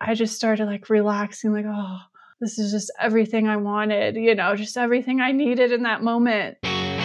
I just started like relaxing, like, oh, this is just everything I wanted, just everything I needed in that moment.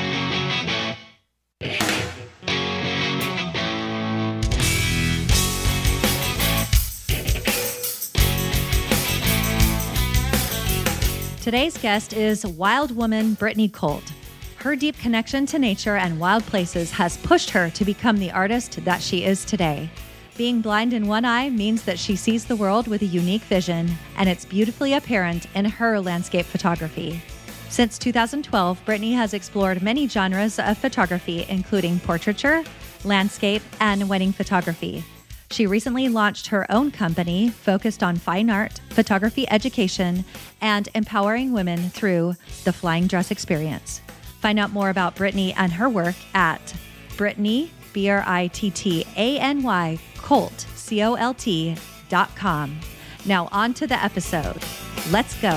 Today's guest is wild woman Brittany Colt. Her deep connection to nature and wild places has pushed her to become the artist that she is today. Being blind in one eye means that she sees the world with a unique vision, and it's beautifully apparent in her landscape photography. Since 2012, Brittany has explored many genres of photography, including portraiture, landscape, and wedding photography. She recently launched her own company focused on fine art, photography education, and empowering women through the Flying Dress Experience. Find out more about Brittany and her work at Brittany, Brittany, Colt, Colt.com. Now on to the episode. Let's go.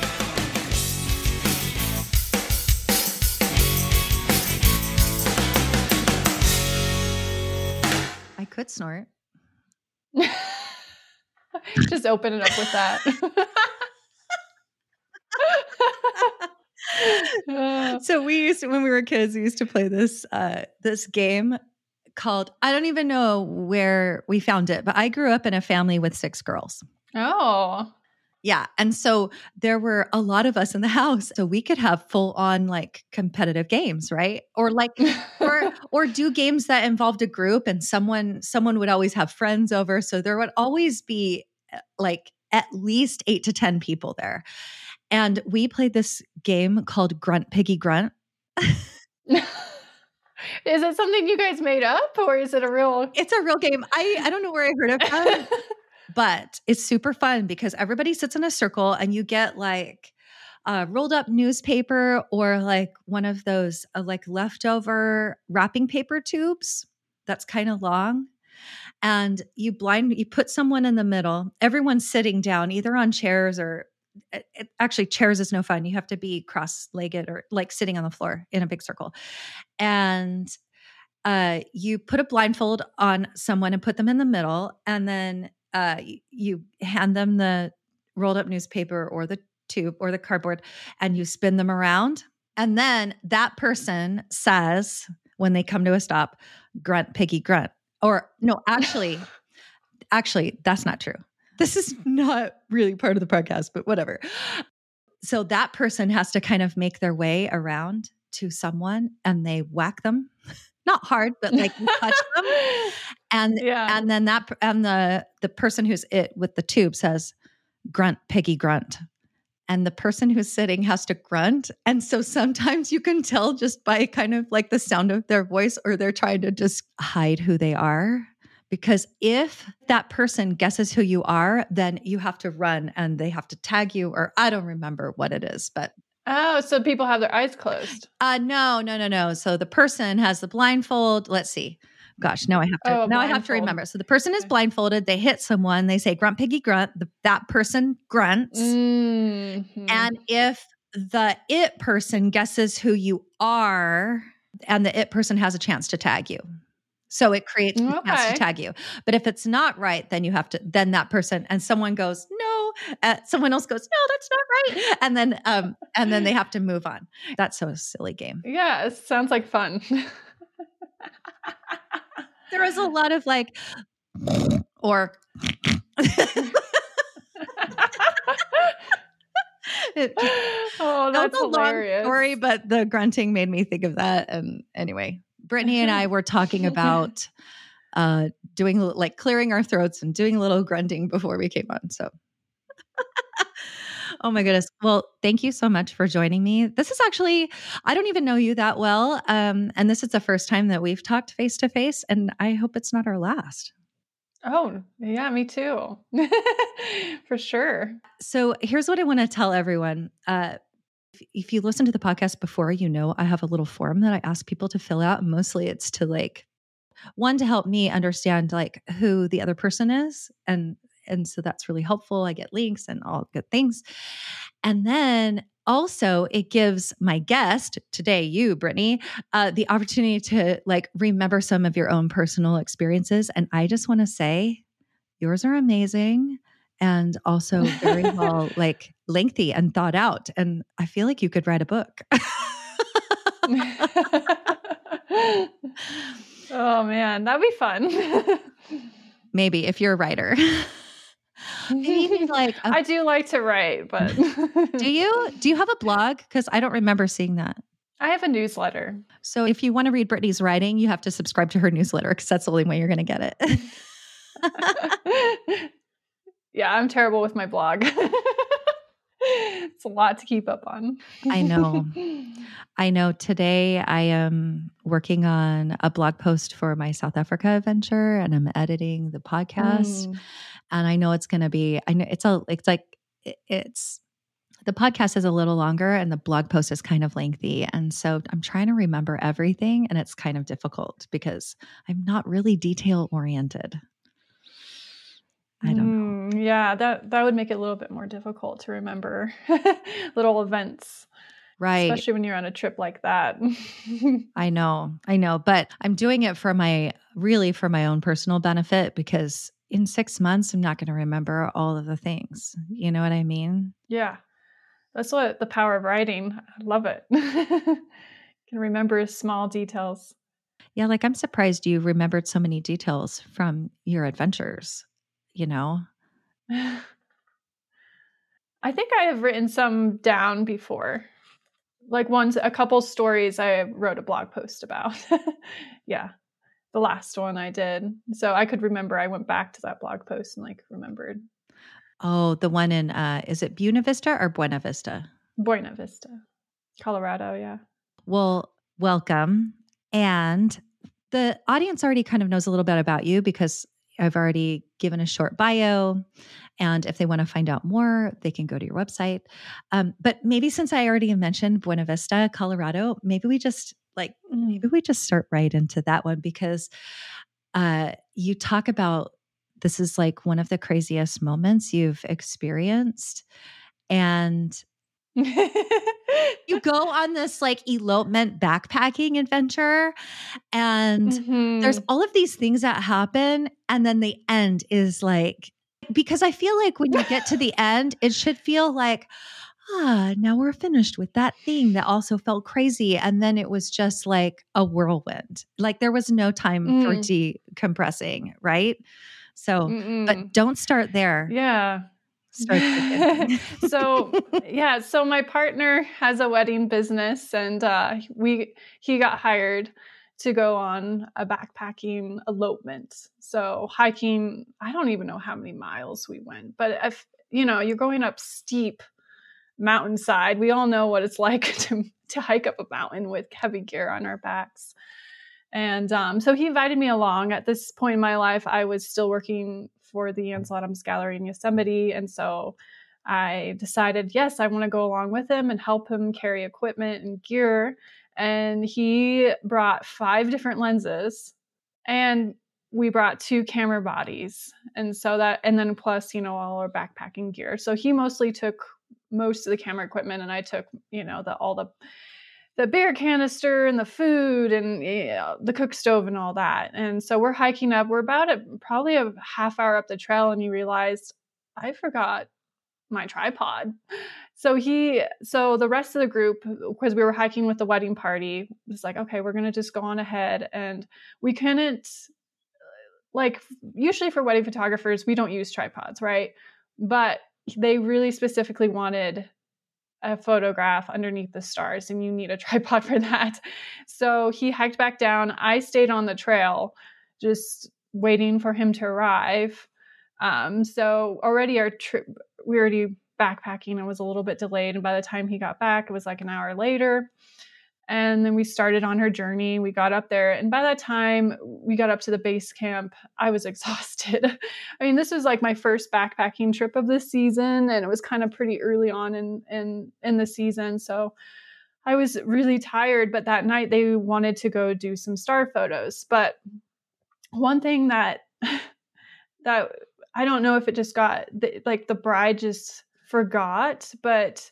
I could snort. Just open it up with that. So when we were kids, we used to play this game called, I don't even know where we found it, but I grew up in a family with 6 girls. Oh. Yeah. And so there were a lot of us in the house. So we could have full on like competitive games, right? Or or do games that involved a group, and someone would always have friends over. So there would always be like at least 8 to 10 people there. And we played this game called Grunt Piggy Grunt. Is it something you guys made up, or is it a real? It's a real game. I don't know where I heard it from. But it's super fun because everybody sits in a circle and you get like rolled up newspaper or like one of those like leftover wrapping paper tubes that's kind of long. And you put someone in the middle. Everyone's sitting down either on chairs or actually chairs is no fun. You have to be cross-legged or like sitting on the floor in a big circle. And you put a blindfold on someone and put them in the middle. And then you hand them the rolled up newspaper or the tube or the cardboard, and you spin them around. And then that person says, when they come to a stop, grunt, piggy, grunt. Or no, actually, that's not true. This is not really part of the podcast, but whatever. So that person has to kind of make their way around to someone and they whack them. Not hard, but like you touch them. And then the person who's it with the tube says, grunt, piggy, grunt. And the person who's sitting has to grunt. And so sometimes you can tell just by kind of like the sound of their voice, or they're trying to just hide who they are. Because if that person guesses who you are, then you have to run and they have to tag you, or I don't remember what it is, but. Oh, so people have their eyes closed. No. So the person has the blindfold. Let's see. Gosh, now I have to remember. So the person is blindfolded. They hit someone. They say, grunt, piggy, grunt. That person grunts. Mm-hmm. And if the it person guesses who you are, and the it person has a chance to tag you. So it creates a chance to tag you. But if it's not right, then you have to, then that person, and someone goes, no, someone else goes, no, that's not right. And then they have to move on. That's so a silly game. Yeah, it sounds like fun. There is a lot of like, or. That's hilarious. Long story, but the grunting made me think of that. And anyway. Brittany and I were talking about doing like clearing our throats and doing a little grunting before we came on. So, oh my goodness. Well, thank you so much for joining me. This is actually, I don't even know you that well. And this is the first time that we've talked face to face, and I hope it's not our last. Oh, yeah, me too. For sure. So here's what I want to tell everyone. If you listen to the podcast before, I have a little form that I ask people to fill out. And mostly it's to like, one, to help me understand like who the other person is. And so that's really helpful. I get links and all good things. And then also it gives my guest today, you, Brittany, the opportunity to like remember some of your own personal experiences. And I just want to say yours are amazing. and also very well like lengthy and thought out. And I feel like you could write a book. Oh man, that'd be fun. Maybe if you're a writer. Maybe you need like I do like to write, but do you have a blog? Because I don't remember seeing that. I have a newsletter. So if you want to read Brittany's writing, you have to subscribe to her newsletter because that's the only way you're going to get it. Yeah, I'm terrible with my blog. It's a lot to keep up on. I know. I know. Today I am working on a blog post for my South Africa adventure, and I'm editing the podcast. And I know it's going to be, I know it's the podcast is a little longer and the blog post is kind of lengthy. And so I'm trying to remember everything, and it's kind of difficult because I'm not really detail oriented. I don't know. Yeah, that would make it a little bit more difficult to remember little events. Right. Especially when you're on a trip like that. I know. But I'm doing it for my own personal benefit, because in 6 months, I'm not going to remember all of the things. You know what I mean? Yeah. That's what the power of writing. I love it. Can remember small details. Yeah. Like I'm surprised you remembered so many details from your adventures, you know? I think I have written some down before. Like a couple stories I wrote a blog post about. Yeah. The last one I did. So I could remember, I went back to that blog post and like remembered. Oh, the one in, is it Buena Vista or Buena Vista? Buena Vista, Colorado. Yeah. Well, welcome. And the audience already kind of knows a little bit about you because I've already given a short bio. And if they want to find out more, they can go to your website. But maybe since I already mentioned Buena Vista, Colorado, maybe we just start right into that one, because you talk about this is like one of the craziest moments you've experienced. And you go on this like elopement backpacking adventure, and there's all of these things that happen. And then the end is like, because I feel like when you get to the end, it should feel like, now we're finished with that thing that also felt crazy. And then it was just like a whirlwind. Like there was no time for decompressing, right? So, but don't start there. Yeah. Start So my partner has a wedding business, and he got hired to go on a backpacking elopement. So hiking, I don't even know how many miles we went, but if you're going up steep mountainside, we all know what it's like to hike up a mountain with heavy gear on our backs. And so he invited me along. At this point in my life, I was still working for the Ansel Adams Gallery in Yosemite. And so I decided, yes, I want to go along with him and help him carry equipment and gear. And he brought 5 different lenses, and we brought 2 camera bodies. And then plus, all our backpacking gear. So he mostly took most of the camera equipment, and I took, all the beer canister and the food and the cook stove and all that. And so we're hiking up. We're about probably a half hour up the trail, and you realized I forgot my tripod. So the rest of the group, because we were hiking with the wedding party, was like, okay, we're going to just go on ahead. And we couldn't, like, usually for wedding photographers, we don't use tripods, right? But they really specifically wanted a photograph underneath the stars, and you need a tripod for that. So he hiked back down. I stayed on the trail, just waiting for him to arrive. So already we already backpacking and was a little bit delayed. And by the time he got back, it was like an hour later. And then we started on her journey. We got up there. And by that time we got up to the base camp, I was exhausted. I mean, this was like my first backpacking trip of this season, and it was kind of pretty early on in the season. So I was really tired, but that night they wanted to go do some star photos. But one thing that I don't know if it just got, the bride just forgot, but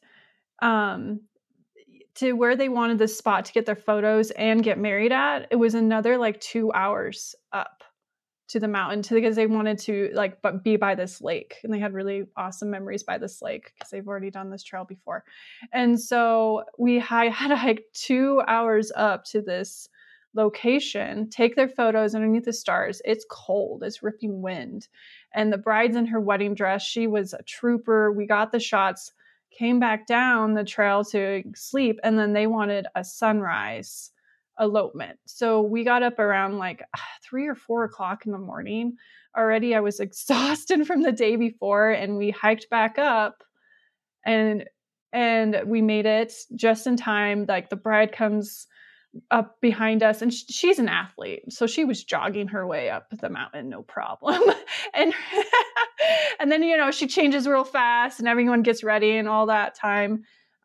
to where they wanted the spot to get their photos and get married at, it was another 2 hours up. to the mountain because they wanted to like be by this lake, and they had really awesome memories by this lake because they've already done this trail before. And so we had to hike 2 hours up to this location, take their photos underneath the stars. It's cold, it's ripping wind. And the bride's in her wedding dress. She was a trooper. We got the shots, came back down the trail to sleep, and then they wanted a sunrise elopement. So we got up around like 3 or 4 o'clock in the morning. Already I was exhausted from the day before, and we hiked back up, and we made it just in time. Like the bride comes up behind us, and she's an athlete, so she was jogging her way up the mountain, no problem. and and then she changes real fast, and everyone gets ready, and all that time,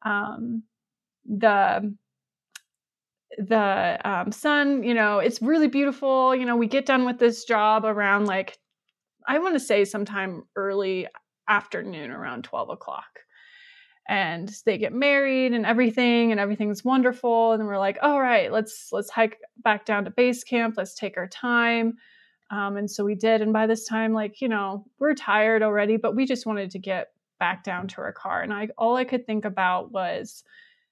the sun, it's really beautiful. We get done with this job around like, I want to say sometime early afternoon, around 12 o'clock. And they get married and everything's wonderful. And we're like, all right, let's hike back down to base camp. Let's take our time. And so we did. And by this time, like, we're tired already, but we just wanted to get back down to our car. And all I could think about was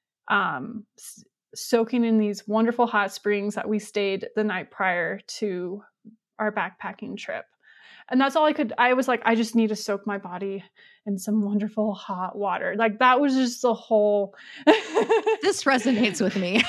soaking in these wonderful hot springs that we stayed the night prior to our backpacking trip. And that's all I was like, I just need to soak my body in some wonderful hot water. Like that was just the whole. This resonates with me.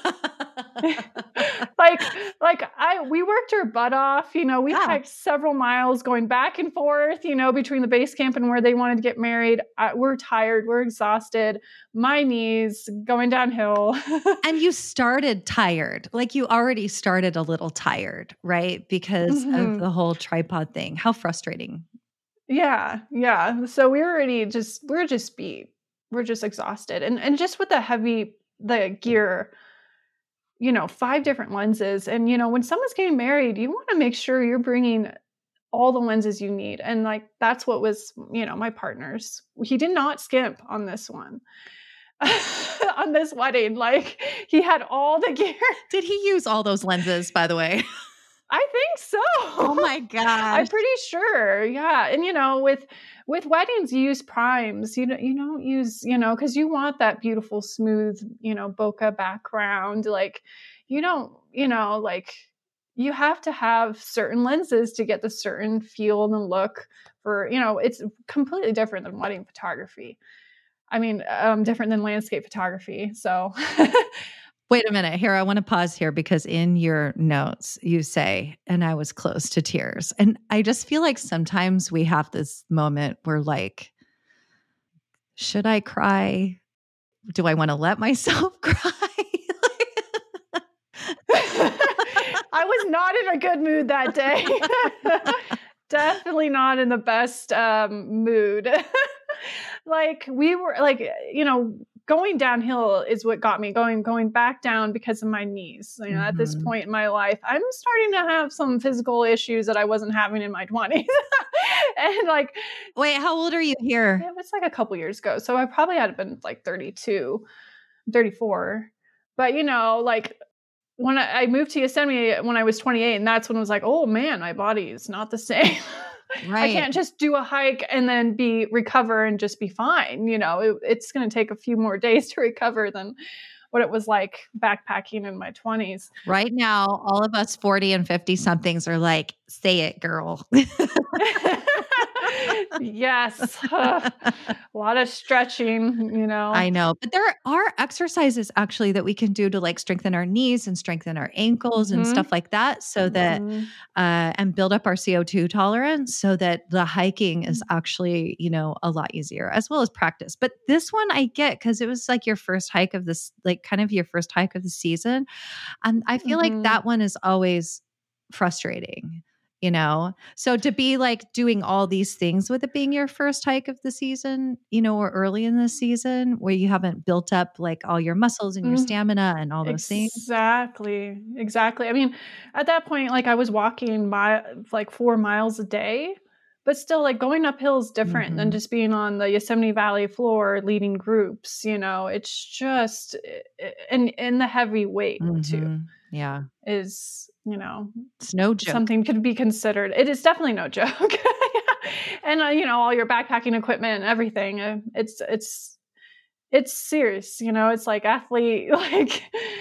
We worked our butt off, we hiked several miles going back and forth, between the base camp and where they wanted to get married. We're tired. We're exhausted. My knees going downhill. And you started tired. Like you already started a little tired, right? Because of the whole tripod thing. How frustrating. Yeah. Yeah. So we're just beat. We're just exhausted. And just with the gear, 5 different lenses. And, when someone's getting married, you want to make sure you're bringing all the lenses you need. And like, that's what was, my partner's. He did not skimp on this one, on this wedding. Like he had all the gear. Did he use all those lenses, by the way? I think so. Oh my God. I'm pretty sure. Yeah. And with weddings, you use primes. You don't use, because you want that beautiful, smooth, bokeh background. Like you don't, like you have to have certain lenses to get the certain feel and look for, it's completely different than wedding photography. I mean, different than landscape photography. So wait a minute here. I want to pause here because in your notes you say, and I was close to tears. And I just feel like sometimes we have this moment where like, should I cry? Do I want to let myself cry? I was not in a good mood that day. Definitely not in the best mood. Like we were like, going downhill is what got me going back down because of my knees. At this point in my life, I'm starting to have some physical issues that I wasn't having in my 20s. And like, wait, how old are you here? It was like a couple years ago. So I probably had been like 32, 34. But like when I moved to Yosemite when I was 28, and that's when I was like, oh man, my body is not the same. Right. I can't just do a hike and then recover and just be fine. It's going to take a few more days to recover than what it was like backpacking in my 20s. Right now, all of us 40 and 50 somethings are like, say it, girl. Yes. A lot of stretching, I know. But there are exercises actually that we can do to like strengthen our knees and strengthen our ankles and stuff like that so that, and build up our CO2 tolerance so that the hiking is actually, a lot easier as well as practice. But this one I get because it was like your first hike of this, like kind of your first hike of the season. And I feel like that one is always frustrating. So to be like doing all these things with it being your first hike of the season, or early in the season where you haven't built up like all your muscles and your stamina and all those things. Exactly. I mean, at that point, like I was walking like 4 miles a day, but still like going uphill is different than just being on the Yosemite Valley floor leading groups. It's just, and the heavy weight too. Yeah. Is you know, It's no joke. something could be considered. It is definitely no joke. And, all your backpacking equipment and everything, it's serious, it's like athlete, like,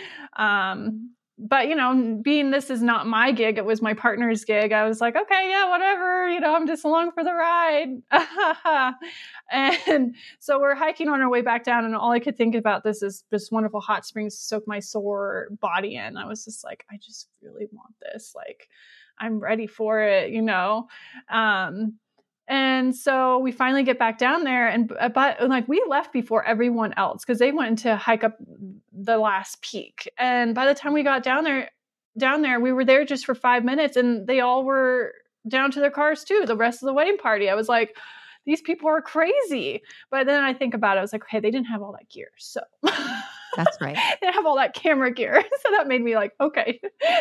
but being this is not my gig, it was my partner's gig. I was like, okay, yeah, whatever, I'm just along for the ride. And so we're hiking on our way back down, and all I could think about this wonderful hot springs to soak my sore body in. I was just like, I just really want this. Like, I'm ready for it, and so we finally get back down there, but like we left before everyone else because they went to hike up the last peak. And by the time we got down there, we were there just for 5 minutes, and they all were down to their cars too. The rest of the wedding party, I was like, these people are crazy. But then I think about it, I was like, okay, they didn't have all that gear, so that's right. They have all that camera gear, so that made me like, okay,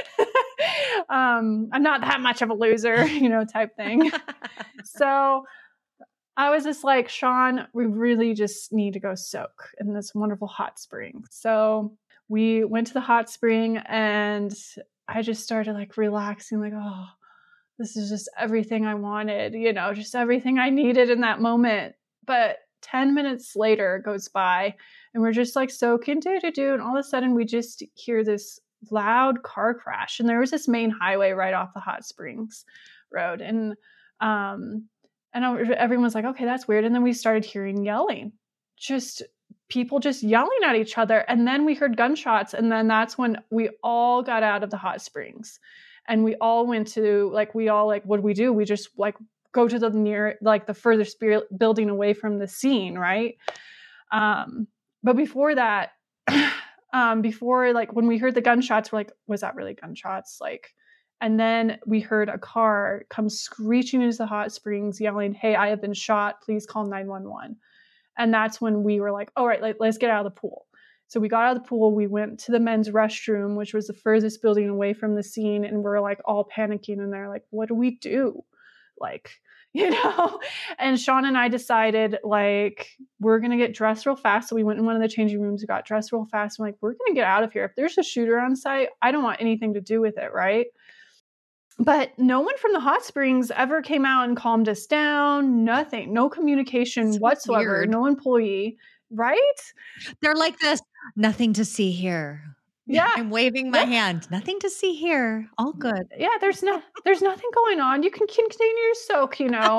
I'm not that much of a loser, type thing. So I was just like, Sean, we really just need to go soak in this wonderful hot spring. So we went to the hot spring, and I just started like relaxing, like, oh, this is just everything I wanted, just everything I needed in that moment. But 10 minutes later goes by, and we're just like soaking, and all of a sudden we just hear this loud car crash. And there was this main highway right off the hot springs road. And everyone was like, okay, that's weird. And then we started hearing yelling, just people just yelling at each other. And then we heard gunshots. And then that's when we all got out of the hot springs, and we all went to what do we do? We just like go to the furthest building away from the scene. Right. But before that, when we heard the gunshots, we're like, was that really gunshots? And then we heard a car come screeching into the hot springs yelling, hey, I have been shot. Please call 911. And that's when we were like, all right, let's get out of the pool. So we got out of the pool. We went to the men's restroom, which was the furthest building away from the scene. And we're like all panicking. And they're like, what do we do? And Sean and I decided we're going to get dressed real fast. So we went in one of the changing rooms, we got dressed real fast. I'm like, we're going to get out of here. If there's a shooter on site, I don't want anything to do with it. Right. But no one from the hot springs ever came out and calmed us down. Nothing, no communication whatsoever. Weird. No employee. Right. They're like this, nothing to see here. Yeah. I'm waving my hand. Nothing to see here. All good. Yeah. There's nothing going on. You can continue your soak,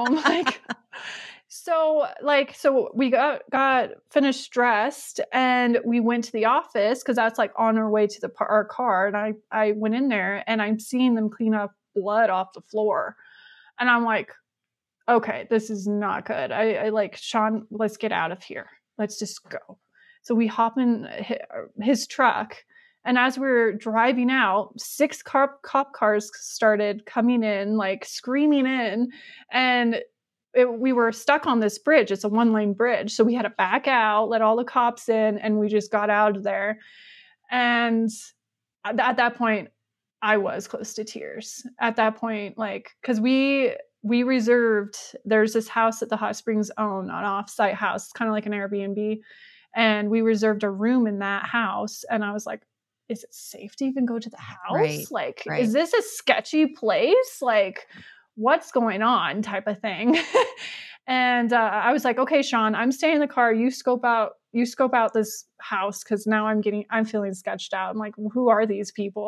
So we got finished dressed, and we went to the office because that's on our way to our car. And I went in there, and I'm seeing them clean up blood off the floor. And I'm like, okay, this is not good. I like, Sean, let's get out of here. Let's just go. So we hop in his truck. And as we're driving out, 6 cop cars started coming in, screaming in. And we were stuck on this bridge. It's a 1-lane bridge. So we had to back out, let all the cops in, and we just got out of there. And at that point, I was close to tears. At that point, because we reserved, there's this house that the hot springs own, an off-site house, kind of like an Airbnb. And we reserved a room in that house. And I was like, is it safe to even go to the house? Right. Is this a sketchy place? What's going on type of thing. And I was like, okay, Sean, I'm staying in the car. You scope out this house. Cause now I'm feeling sketched out. I'm like, who are these people?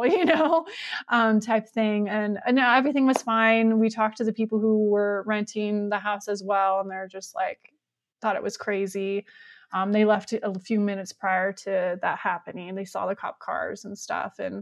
Type thing. And no, everything was fine. We talked to the people who were renting the house as well. And they're just thought it was crazy. They left a few minutes prior to that happening. They saw the cop cars and stuff. And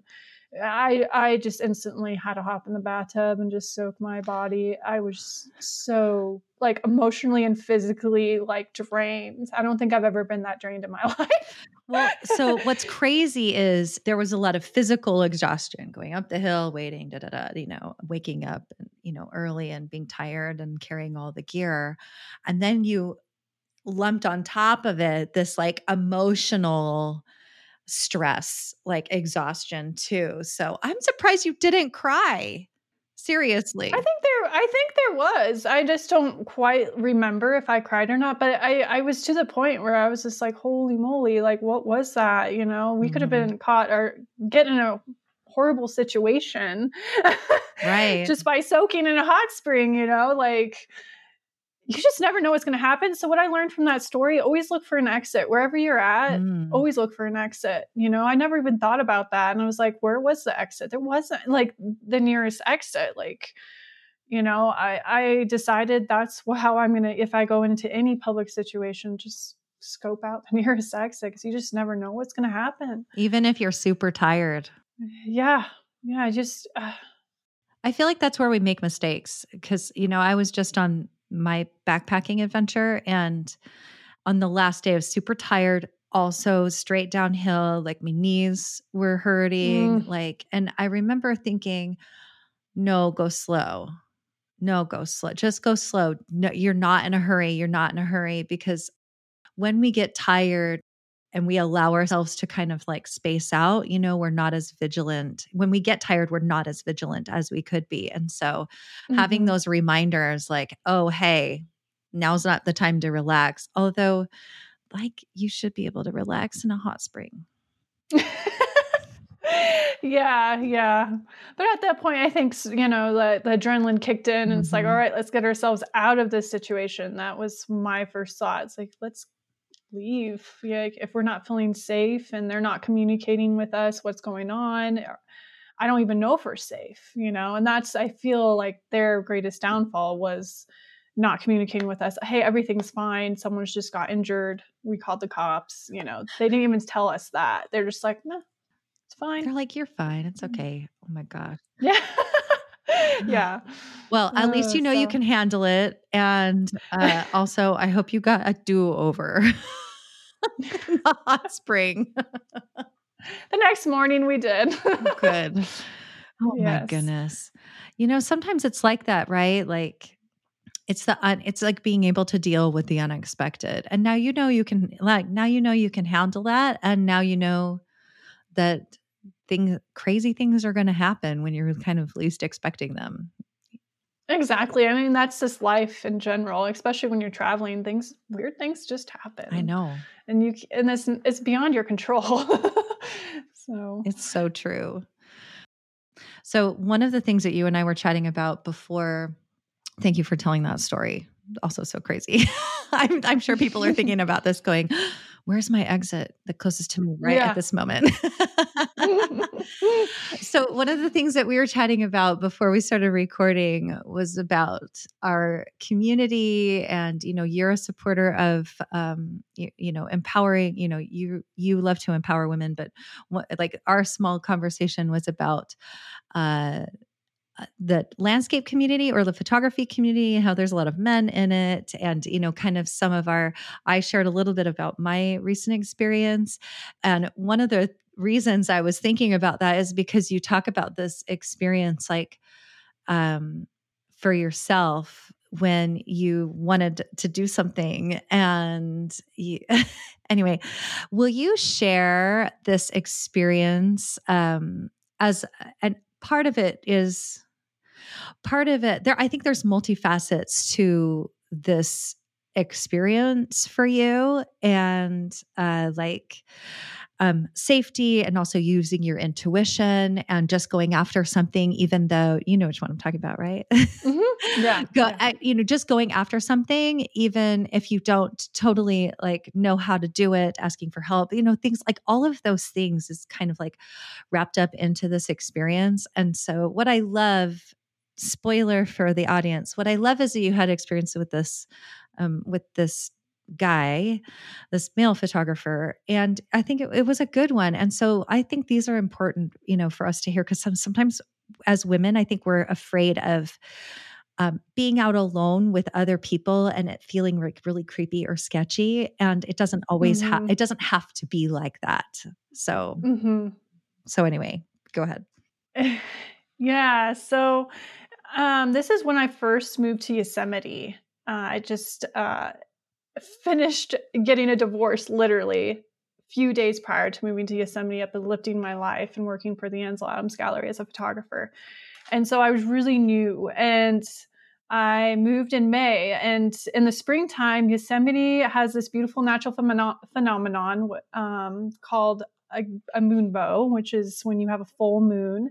I just instantly had to hop in the bathtub and just soak my body. I was so emotionally and physically drained. I don't think I've ever been that drained in my life. Well, so what's crazy is there was a lot of physical exhaustion going up the hill, waiting, waking up, early and being tired and carrying all the gear. And then you lumped on top of it this emotional stress, exhaustion too. So I'm surprised you didn't cry. Seriously. I think there was. I just don't quite remember if I cried or not. But I was to the point where I was just like, holy moly, what was that? We could have been caught or getting in a horrible situation Right. just by soaking in a hot spring, like you just never know what's going to happen. So what I learned from that story, always look for an exit wherever you're at. Always look for an exit. I never even thought about that. And I was like, where was the exit? There wasn't like the nearest exit. Like, I decided that's how I'm going to, if I go into any public situation, just scope out the nearest exit because you just never know what's going to happen. Even if you're super tired. Yeah. Yeah. I feel like that's where we make mistakes because, I was just on my backpacking adventure and on the last day I was super tired, also straight downhill, like my knees were hurting, and I remember thinking, no, go slow. No, go slow. Just go slow. No, you're not in a hurry. You're not in a hurry because when we get tired and we allow ourselves to kind of like space out, we're not as vigilant. When we get tired, we're not as vigilant as we could be. And so having those reminders like, oh, hey, now's not the time to relax. Although like you should be able to relax in a hot spring. Yeah. But at that point, I think, the adrenaline kicked in and it's like, all right, let's get ourselves out of this situation. That was my first thought. It's like, let's leave. Yeah, if we're not feeling safe and they're not communicating with us, what's going on? I don't even know if we're safe, and that's, I feel like their greatest downfall was not communicating with us. Hey, everything's fine. Someone's just got injured. We called the cops. They didn't even tell us that. They're just like, no, it's fine. They're like, you're fine. It's okay. Oh my gosh. Yeah. Yeah. Well, at least you can handle it. And also, I hope you got a do-over in the hot spring. The next morning we did. Good. Oh my goodness. Sometimes it's like that, right? Like it's like being able to deal with the unexpected. And now you can handle that. And now you know that crazy things are going to happen when you're kind of least expecting them. Exactly. I mean, that's just life in general, especially when you're traveling. Weird things just happen. I know. And it's beyond your control. So it's so true. So one of the things that you and I were chatting about before, thank you for telling that story. Also so crazy. I'm sure people are thinking about this going, where's my exit? The closest to me at this moment. So one of the things that we were chatting about before we started recording was about our community and, you're a supporter of, empowering, you love to empower women, but like our small conversation was about, the landscape community or the photography community, how there's a lot of men in it. And, kind of I shared a little bit about my recent experience. And one of the reasons I was thinking about that is because you talk about this experience, like, for yourself when you wanted to do something and anyway, will you share this experience, as, and part of it, I think there's multifacets to this experience for you and safety and also using your intuition and just going after something, even though you know which one I'm talking about, right? Yeah. Just going after something, even if you don't totally like know how to do it, asking for help, things like all of those things is kind of like wrapped up into this experience. And so what I love, spoiler for the audience, what I love is that you had experience with this guy, this male photographer. And I think it was a good one. And so I think these are important, for us to hear, because sometimes as women, I think we're afraid of being out alone with other people and it feeling like really creepy or sketchy. And it doesn't always it doesn't have to be like that. So, so anyway, go ahead. Yeah. So this is when I first moved to Yosemite. I just finished getting a divorce literally a few days prior to moving to Yosemite, uplifting my life and working for the Ansel Adams Gallery as a photographer. And so I was really new, and I moved in May. And in the springtime, Yosemite has this beautiful natural phenomenon called a moon bow, which is when you have a full moon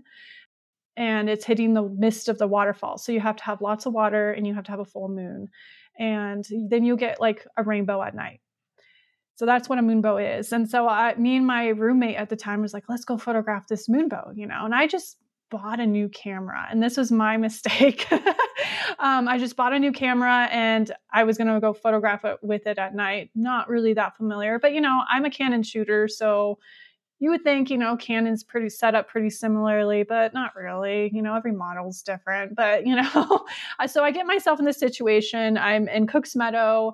and it's hitting the mist of the waterfall. So you have to have lots of water and you have to have a full moon. And then you get like a rainbow at night. So that's what a moonbow is. And so me and my roommate at the time was like, let's go photograph this moonbow, and I just bought a new camera, and this was my mistake. I just bought a new camera and I was going to go photograph it with it at night. Not really that familiar, but I'm a Canon shooter. So you would think, Canon's pretty set up pretty similarly, but not really. Every model's different. But, so I get myself in this situation. I'm in Cooks Meadow.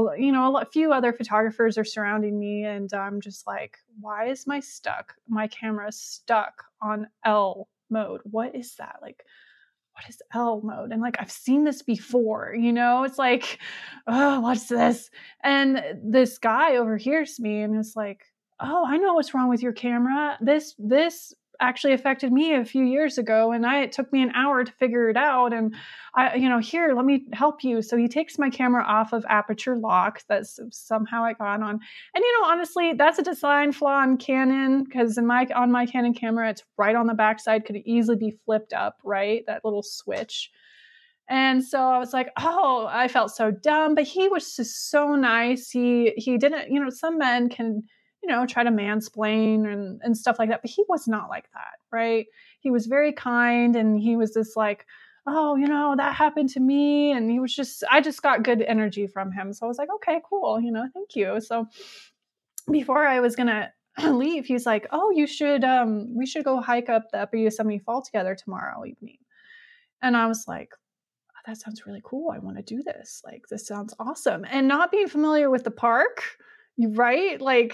A few other photographers are surrounding me. And I'm just like, why is my camera stuck on L mode? What is that? Like, what is L mode? And like, I've seen this before, it's like, oh, what's this? And this guy overhears me and is like, oh, I know what's wrong with your camera. This actually affected me a few years ago, and it took me an hour to figure it out. And here, let me help you. So he takes my camera off of aperture lock. That's somehow I got on. And honestly, that's a design flaw on Canon, because on my Canon camera, it's right on the backside, could easily be flipped up, right? That little switch. And so I was like, oh, I felt so dumb. But he was just so nice. He didn't, some men can try to mansplain and stuff like that. But he was not like that, right? He was very kind, and he was just like, oh, that happened to me. And I just got good energy from him. So I was like, okay, cool. Thank you. So before I was going to leave, he's like, oh, we should go hike up the Upper Yosemite Fall together tomorrow evening. And I was like, oh, that sounds really cool. I want to do this. Like, this sounds awesome. And not being familiar with the park, right? Like,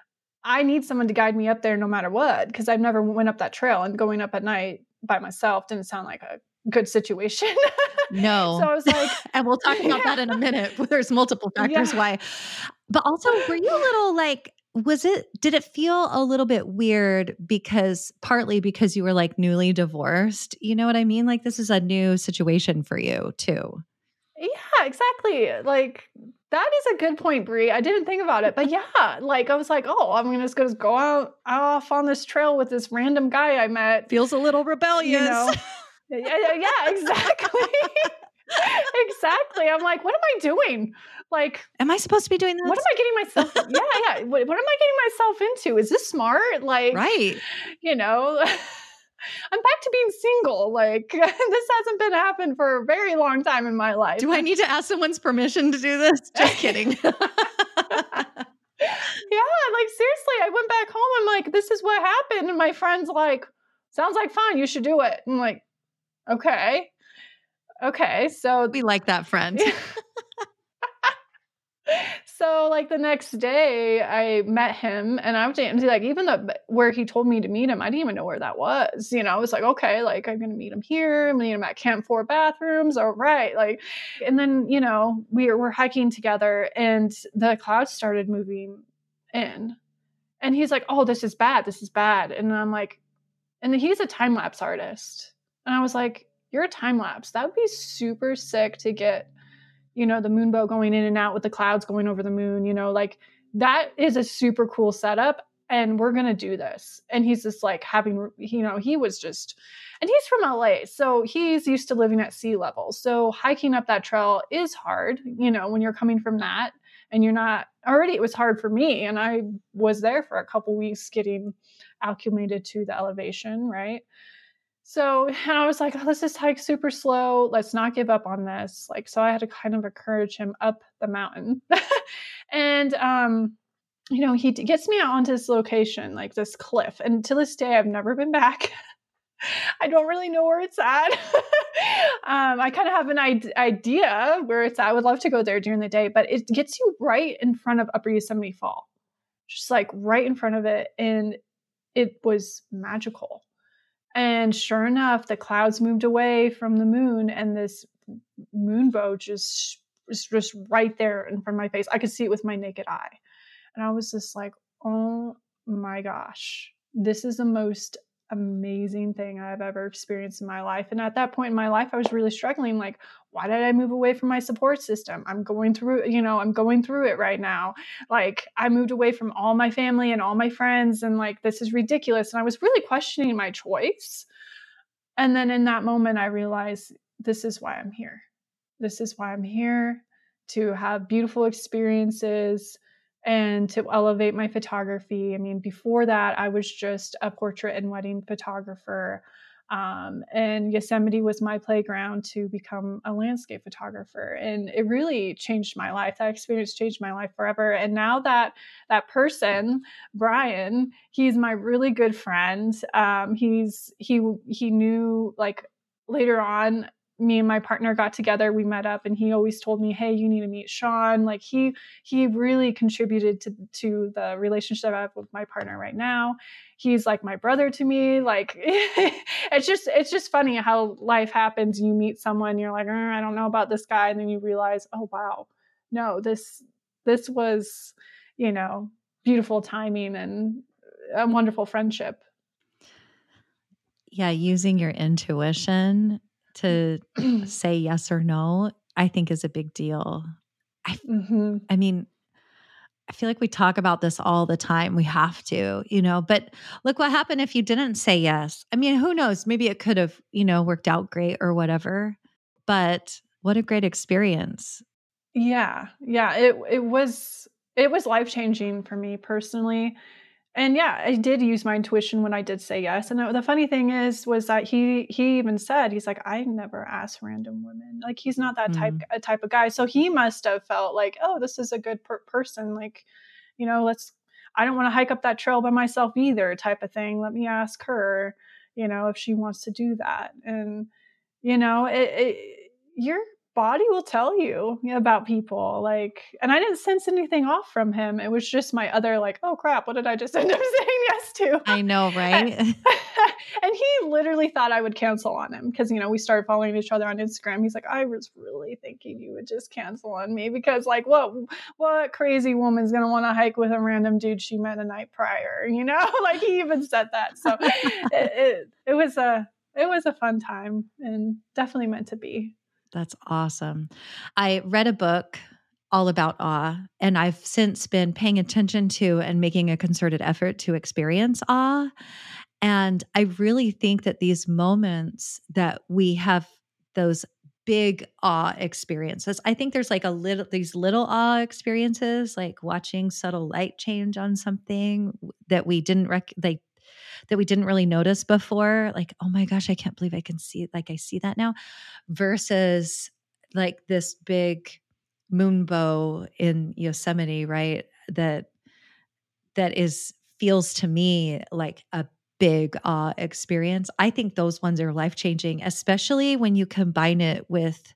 I need someone to guide me up there no matter what, because I've never went up that trail, and going up at night by myself didn't sound like a good situation. No. So I was like, and we'll talk about that in a minute. There's multiple factors why. But also, were you a little like, did it feel a little bit weird partly because you were like newly divorced? You know what I mean? Like, this is a new situation for you too. Yeah, exactly. Like, that is a good point, Brie. I didn't think about it, but yeah, like I was like, oh, I'm gonna just go out off on this trail with this random guy I met. Feels a little rebellious. Yeah, exactly. Exactly. I'm like, what am I doing? Like, am I supposed to be doing this? What am I getting myself? Yeah. What am I getting myself into? Is this smart? Like, right. I'm back to being single. Like, this hasn't been happened for a very long time in my life. Do I need to ask someone's permission to do this? Just kidding. Yeah, like, seriously, I went back home. I'm like, this is what happened. And my friend's like, sounds like fun. You should do it. I'm like, okay. So we like that friend. So like the next day I met him, and I was like, even where he told me to meet him, I didn't even know where that was. I was like, okay, like, I'm going to meet him here. I'm going to meet him at Camp 4 Bathrooms. All right. Like, and then, we're hiking together, and the clouds started moving in, and he's like, oh, this is bad. And I'm like, and he's a time-lapse artist. And I was like, you're a time-lapse. That would be super sick to get, the moonbow going in and out with the clouds going over the moon, like, that is a super cool setup, and we're going to do this. And he's just like he was just, and he's from LA. So he's used to living at sea level. So hiking up that trail is hard, when you're coming from that, and you're not already, it was hard for me. And I was there for a couple weeks getting acclimated to the elevation. Right. So, and I was like, oh, let's just hike super slow. Let's not give up on this. Like, so I had to kind of encourage him up the mountain. And, he gets me out onto this location, like this cliff. And to this day, I've never been back. I don't really know where it's at. I kind of have an idea where it's at. I would love to go there during the day, but it gets you right in front of Upper Yosemite Fall, just like right in front of it. And it was magical. And sure enough, the clouds moved away from the moon, and this moonbow just was just right there in front of my face. I could see it with my naked eye. And I was just like, oh my gosh, this is the most amazing thing I've ever experienced in my life. And at that point in my life, I was really struggling. Like, why did I move away from my support system? I'm going through it right now. Like, I moved away from all my family and all my friends, and like, this is ridiculous. And I was really questioning my choice. And then in that moment, I realized this is why I'm here. This is why I'm here, to have beautiful experiences and to elevate my photography. I mean, before that, I was just a portrait and wedding photographer. And Yosemite was my playground to become a landscape photographer. And it really changed my life. That experience changed my life forever. And now that person, Brian, he's my really good friend. He knew, like, later on, me and my partner got together, we met up, and he always told me, hey, you need to meet Sean. Like, he really contributed to the relationship I have with my partner right now. He's like my brother to me. Like, it's just funny how life happens. You meet someone, you're like, I don't know about this guy. And then you realize, oh, wow, no, this was, beautiful timing and a wonderful friendship. Yeah. Using your intuition to say yes or no, I think is a big deal. I mean, I feel like we talk about this all the time. We have to, but look what happened if you didn't say yes. I mean, who knows? Maybe it could have, worked out great or whatever, but what a great experience. Yeah. Yeah. It was life-changing for me personally. And yeah, I did use my intuition when I did say yes. And the funny thing was that he even said, he's like, I never ask random women. Like, he's not that type of guy. So he must have felt like, oh, this is a good person. Like, I don't want to hike up that trail by myself either, type of thing. Let me ask her, if she wants to do that. And, your body will tell you about people. Like, and I didn't sense anything off from him. It was just my other, like, oh crap, what did I just end up saying yes to? I know, right? And he literally thought I would cancel on him because, we started following each other on Instagram. He's like, I was really thinking you would just cancel on me because, like, what crazy woman's going to want to hike with a random dude she met a night prior, Like, he even said that. So it was a fun time and definitely meant to be. That's awesome. I read a book all about awe, and I've since been paying attention to and making a concerted effort to experience awe. And I really think that these moments that we have, those big awe experiences, I think there's like these little awe experiences, like watching subtle light change on something that we didn't that we didn't really notice before. Like, oh my gosh, I can't believe I can see, like, I see that now, versus like this big moonbow in Yosemite, right? That feels to me like a big awe experience. I think those ones are life-changing, especially when you combine it with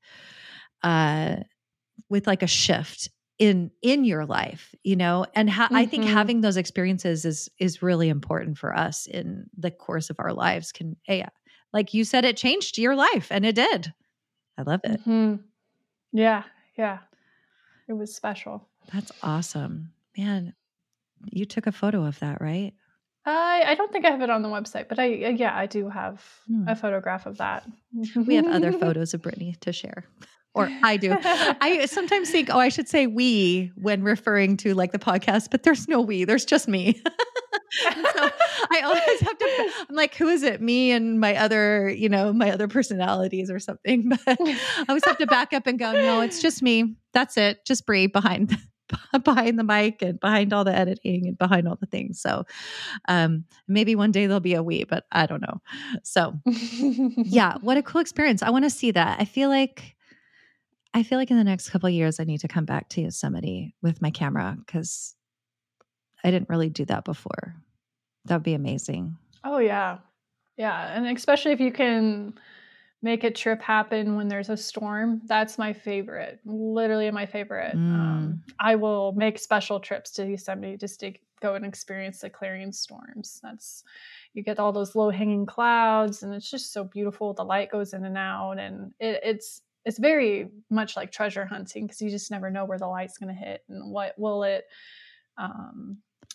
like a shift in your life, and I think having those experiences is really important for us in the course of our lives. Like you said, it changed your life, and it did. I love it. Yeah. It was special. That's awesome. Man, you took a photo of that, right? I don't think I have it on the website, but I do have a photograph of that. We have other photos of Brittany to share. Or I do. I sometimes think, I should say we when referring to like the podcast, but there's no we, there's just me. So I always have to, I'm like, who is it? Me and my other, my other personalities or something. But I always have to back up and go, no, it's just me. That's it. Just Brie behind the mic and behind all the editing and behind all the things. So maybe one day there'll be a we, but I don't know. So yeah, what a cool experience. I want to see that. I feel like in the next couple of years, I need to come back to Yosemite with my camera because I didn't really do that before. That would be amazing. Oh, yeah. Yeah. And especially if you can make a trip happen when there's a storm. That's my favorite, literally my favorite. I will make special trips to Yosemite just to go and experience the clearing storms. You get all those low hanging clouds and it's just so beautiful. The light goes in and out and it's very much like treasure hunting because you just never know where the light's going to hit and what will it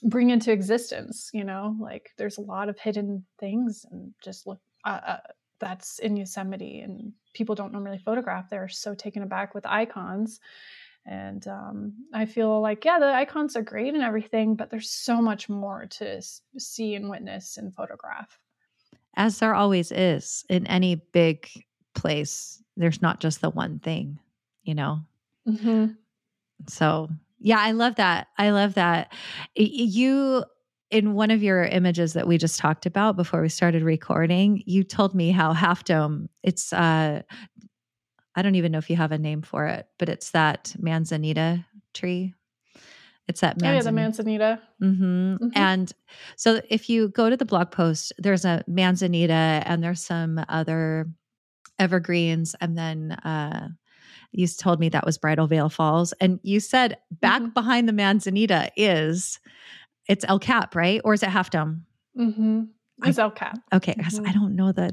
bring into existence, like there's a lot of hidden things and just look that's in Yosemite, and people don't normally photograph. They're so taken aback with icons. And I feel like, yeah, the icons are great and everything, but there's so much more to see and witness and photograph. As there always is in any big place, there's not just the one thing, Mm-hmm. So yeah, I love that. I love that. You, in one of your images that we just talked about before we started recording, you told me how Half Dome, it's, I don't even know if you have a name for it, but it's that manzanita tree. It's that manzanita. Oh, yeah, the manzanita. Mm-hmm. Mm-hmm. And so if you go to the blog post, there's a manzanita and there's some other evergreens. And then you told me that was Bridal Veil Falls. And you said back behind the manzanita it's El Cap, right? Or is it Half Dome? Mm-hmm. It's El Cap. Okay. Mm-hmm. I don't know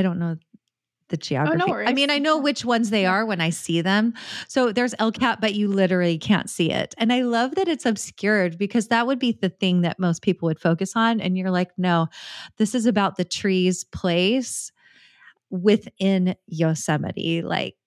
the geography. Oh, no worries. I mean, I know which ones they are when I see them. So there's El Cap, but you literally can't see it. And I love that it's obscured, because that would be the thing that most people would focus on. And you're like, no, this is about the tree's place within Yosemite.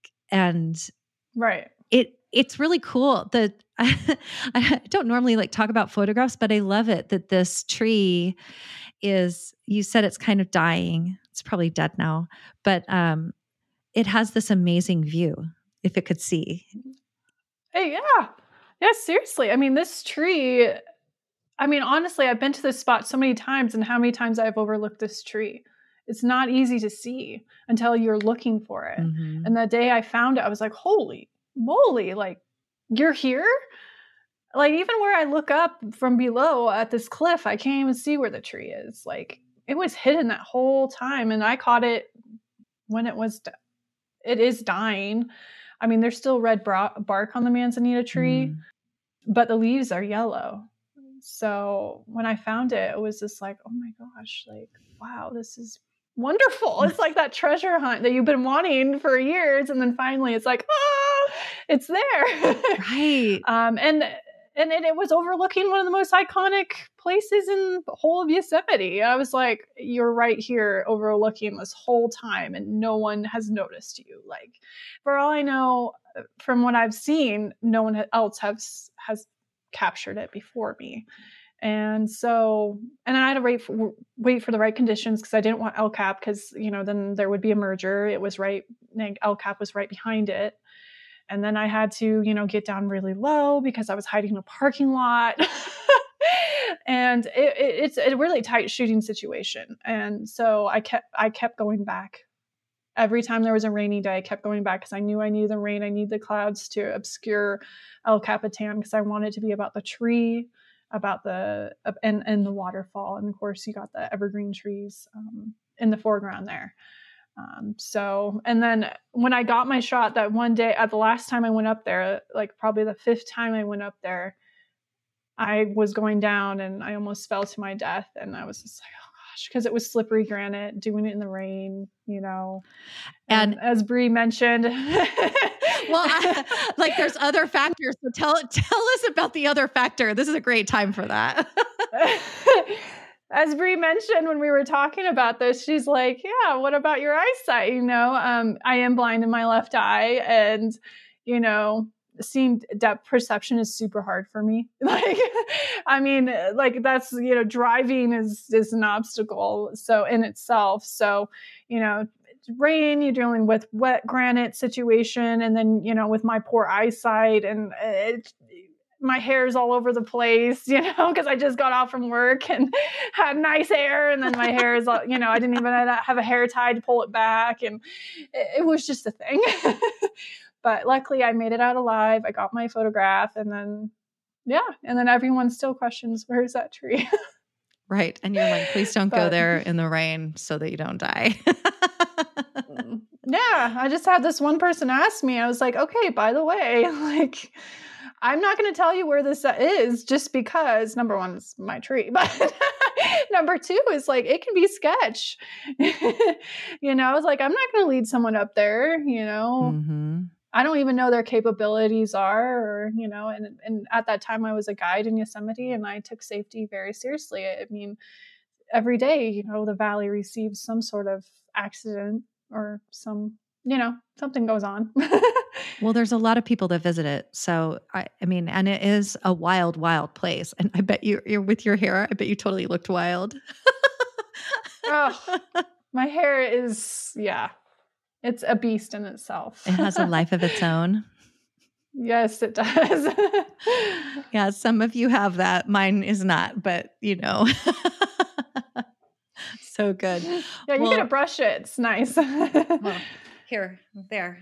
Right. It's really cool that I don't normally talk about photographs, but I love it that this tree is, you said it's kind of dying. It's probably dead now, but it has this amazing view if it could see. Hey, yeah. Yeah, seriously. I mean, this tree, honestly, I've been to this spot so many times, and how many times I've overlooked this tree. It's not easy to see until you're looking for it. Mm-hmm. And the day I found it, I was like, holy moly, you're here? Even where I look up from below at this cliff, I can't even see where the tree is. It was hidden that whole time, and I caught it when it is dying. There's still red bark on the manzanita tree, but the leaves are yellow. So when I found it, it was just like, oh my gosh, wow, this is wonderful. It's like that treasure hunt that you've been wanting for years, and then finally it's like, oh, it's there. Right. And it was overlooking one of the most iconic places in the whole of Yosemite. I was like, you're right here overlooking this whole time, and no one has noticed you. For all I know, from what I've seen, no one else has captured it before me. And so, and I had to wait for the right conditions, because I didn't want El Cap, because, then there would be a merger. It was El Cap was right behind it. And then I had to, get down really low because I was hiding in a parking lot. And it's a really tight shooting situation. And so I kept going back. Every time there was a rainy day, I kept going back, because I knew I needed the rain. I need the clouds to obscure El Capitan, because I wanted it to be about the tree, about and the waterfall. And of course, you got the evergreen trees in the foreground there. And then when I got my shot that one day, at the last time I went up there, probably the 5th time I went up there, I was going down and I almost fell to my death. And I was just like, oh gosh, because it was slippery granite, doing it in the rain, and as Bree mentioned, well, there's other factors. So tell us about the other factor. This is a great time for that. As Bree mentioned when we were talking about this, she's like, yeah, what about your eyesight? I am blind in my left eye, and, seeing depth perception is super hard for me. That's, driving is an obstacle. So in itself, rain, you're dealing with wet granite situation. And then, with my poor eyesight, and my hair's all over the place, because I just got off from work and had nice hair. And then my hair is, I didn't even have a hair tie to pull it back. And it was just a thing. But luckily I made it out alive. I got my photograph, and then, and then everyone still questions, where's that tree? Right. And you're like, please don't go there in the rain so that you don't die. Yeah. I just had this one person ask me, I was like, okay, by the way, I'm not going to tell you where this is, just because number one is my tree, but number two is it can be sketch. I was like, I'm not going to lead someone up there, Mm-hmm. I don't even know their capabilities are, or, you know, and at that time I was a guide in Yosemite and I took safety very seriously. I mean, every day, you know, the valley receives some sort of accident or some, you know, something goes on. Well, there's a lot of people that visit it. So I mean, and it is a wild, wild place. And I bet you're with your hair, I bet you totally looked wild. Oh, my hair is, yeah, it's a beast in itself. It has a life of its own. Yes, it does. Yeah, some of you have that. Mine is not, but you know. So good. Yeah, you gotta brush it. It's nice. Well, here, there.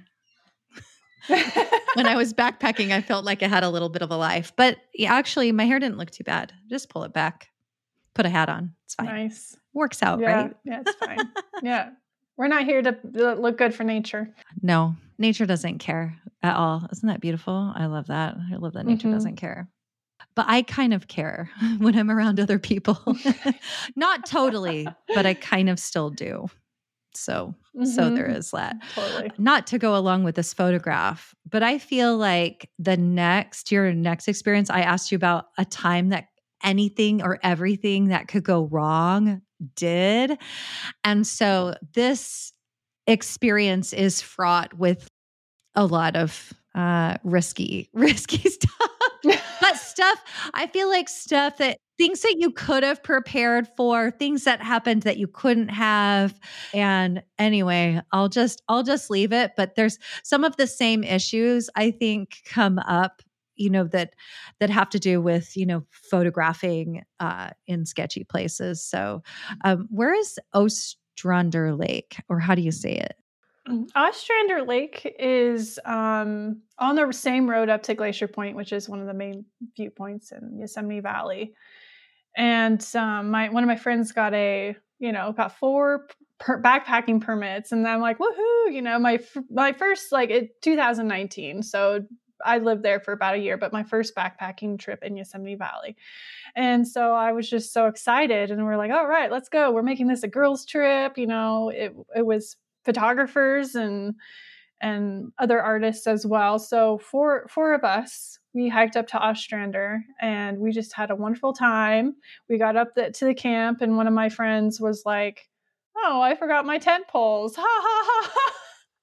When I was backpacking, I felt like I had a little bit of a life. But actually, my hair didn't look too bad. Just pull it back, put a hat on. It's fine. Nice. Works out, yeah, right? Yeah, it's fine. Yeah. We're not here to look good for nature. No, nature doesn't care at all. Isn't that beautiful? I love that. I love that nature doesn't care. But I kind of care when I'm around other people. Not totally, but I kind of still do. So there is that. Totally. Not to go along with this photograph, but I feel like your next experience, I asked you about a time that anything or everything that could go wrong did. And so this experience is fraught with a lot of risky stuff. But I feel like things that you could have prepared for, things that happened that you couldn't have. And anyway, I'll just leave it. But there's some of the same issues I think come up, you know, that have to do with, you know, photographing in sketchy places. So where is Ostrander Lake, or how do you say it? Ostrander Lake is on the same road up to Glacier Point, which is one of the main viewpoints in Yosemite Valley. And one of my friends got got 4 backpacking permits, and I'm like, woohoo! You know, my first, like, 2019. So I lived there for about a year, but my first backpacking trip in Yosemite Valley. And so I was just so excited, and we're like, all right, let's go. We're making this a girls' trip. You know, it was photographers and other artists as well. So four of us, we hiked up to Ostrander and we just had a wonderful time. We got up to the camp, and one of my friends was like, "Oh, I forgot my tent poles." Ha ha ha ha.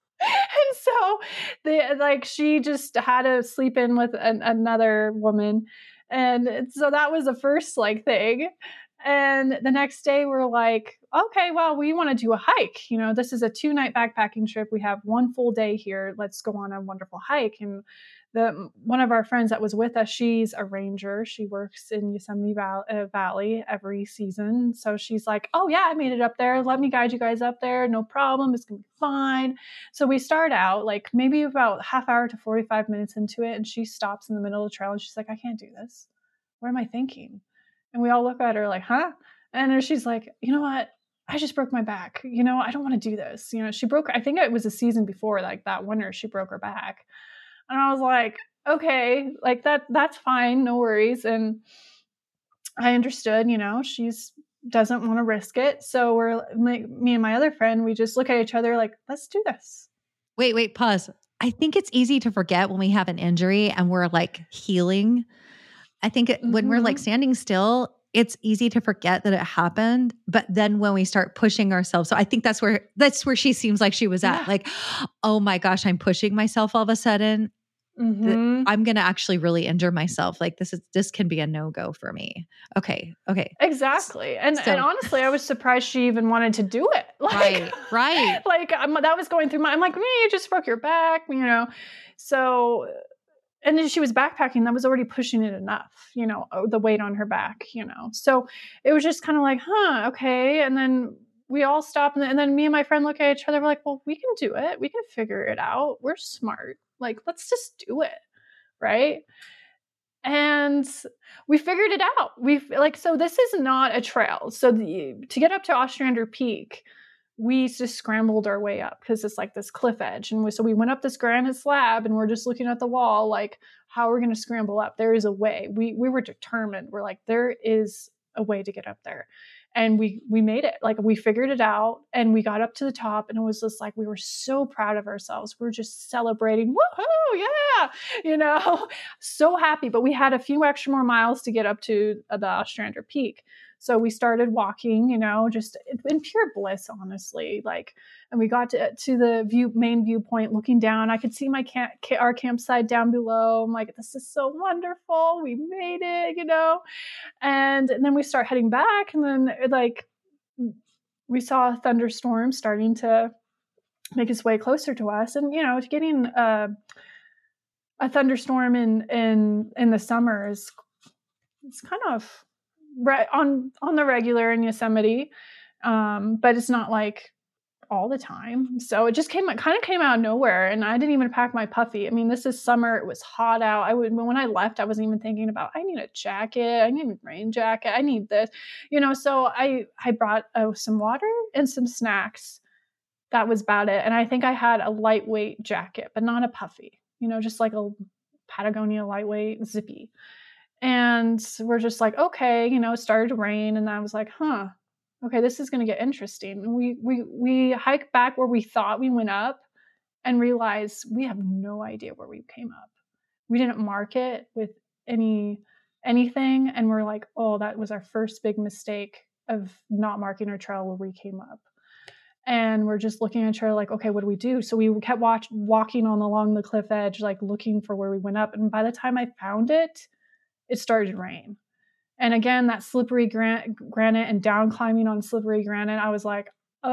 And so she just had to sleep in with another woman. And so that was the first thing. And the next day we're like, okay, well, we want to do a hike. You know, this is a 2-night backpacking trip. We have 1 full day here. Let's go on a wonderful hike. And one of our friends that was with us, she's a ranger. She works in Yosemite Valley every season. So she's like, oh yeah, I made it up there. Let me guide you guys up there. No problem. It's going to be fine. So we start out like maybe about half hour to 45 minutes into it. And she stops in the middle of the trail and she's like, I can't do this. What am I thinking? And we all look at her like, huh? And she's like, you know what? I just broke my back. You know, I don't want to do this. You know, I think it was a season before, like that winter, she broke her back. And I was like, okay, like that's fine. No worries. And I understood, you know, she's doesn't want to risk it. So we're like, me and my other friend, we just look at each other like, let's do this. Wait, pause. I think it's easy to forget when we have an injury and we're like healing. I think when we're like standing still, it's easy to forget that it happened. But then when we start pushing ourselves, so I think that's where she seems like she was at. Like, oh my gosh, I'm pushing myself all of a sudden. I'm going to actually really injure myself. Like this can be a no-go for me. Okay. Exactly. And honestly, I was surprised she even wanted to do it. Right. Like that was going through I'm like, you just broke your back, you know? So, and then she was backpacking. That was already pushing it enough, you know, the weight on her back, you know? So it was just kind of like, huh, okay. And then we all stop. And then me and my friend look at each other. We're like, well, we can do it. We can figure it out. We're smart. Like, let's just do it. Right. And we figured it out. So this is not a trail. So to get up to Ostrander Peak, we just scrambled our way up because it's like this cliff edge. And so we went up this granite slab and we're just looking at the wall, like, how we're going to scramble up. There is a way. We were determined. We're like, there is a way to get up there. And we made it. Like, we figured it out, and we got up to the top, and it was just like, we were so proud of ourselves. We were just celebrating. Woohoo! Yeah. So happy. But we had a few extra more miles to get up to the Ostrander Peak. So we started walking, just in pure bliss, honestly. Like, and we got to the main viewpoint, looking down. I could see our campsite down below. I'm like, this is so wonderful. We made it, And then we start heading back, and then we saw a thunderstorm starting to make its way closer to us. And getting a thunderstorm in the summer it's kind of on the regular in Yosemite, but it's not like all the time. So it just kind of came out of nowhere, and I didn't even pack my puffy. I mean, this is summer. It was hot out. When I left, I wasn't even thinking about, I need a jacket. I need a rain jacket. I need this, so I brought some water and some snacks. That was about it. And I think I had a lightweight jacket, but not a puffy, just like a Patagonia lightweight zippy. And we're just like, okay, it started to rain, and I was like, okay, this is going to get interesting. And we hiked back where we thought we went up, and realized we have no idea where we came up. We didn't mark it with anything. And we're like, oh, that was our first big mistake of not marking our trail where we came up. And we're just looking at each other like, okay, what do we do? So we kept walking along the cliff edge, like looking for where we went up. And by the time I found it, it started to rain. And again, that slippery granite and down climbing on slippery granite, I was like,